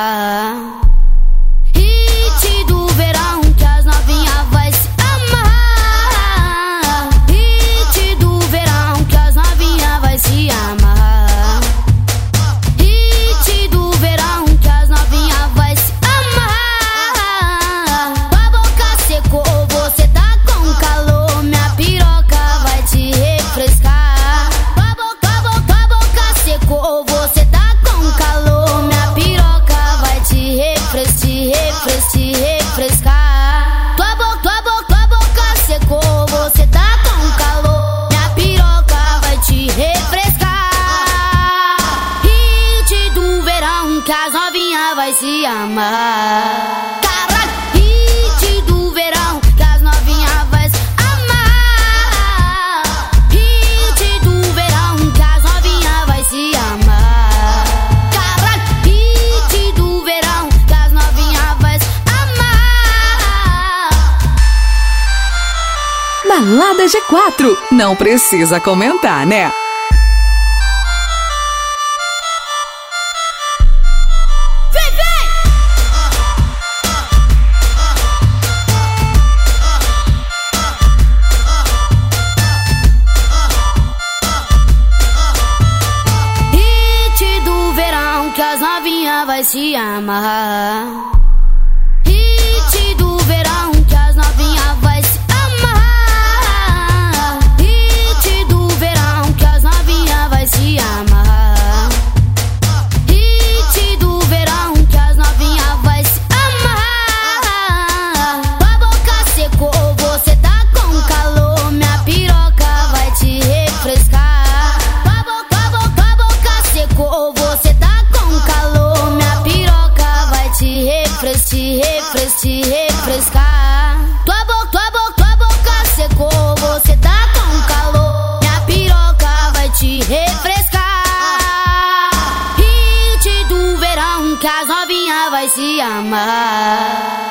amarrar. Hit do verão que as novinha vai se amarrar. Hit do verão que as novinha vai se amarrar. Hit do verão que as novinha vai se amarrar. Tua boca secou, você tá com calor, minha piroca vai te refrescar. Tua boca secou, você tá com calor, minha piroca vai te refrescar. Tua boca secou, você tá com calor, minha piroca vai te refrescar. Hit do verão que as novinha vai se amar. Caralho, hit do verão que as novinha vai se amar. Hit do verão que as novinha vai se amar. Caralho, hit do verão que as novinha vai se amar. Balada G4, não precisa comentar, né? Hit do verão que as novinha vai se amarrar. Hit do verão que as novinha vai se amarrar. Hit do verão que as novinha vai se amarrar. Hit do verão que as novinha vai se amarrar. Tua boca secou, você tá com calor, minha piroca vai te refrescar. Tua boca secou, você tá com calor, minha piroca vai te refrescar. Tua boca secou, você tá com calor, minha piroca vai te refrescar. Hit do verão que as novinha vai se amar.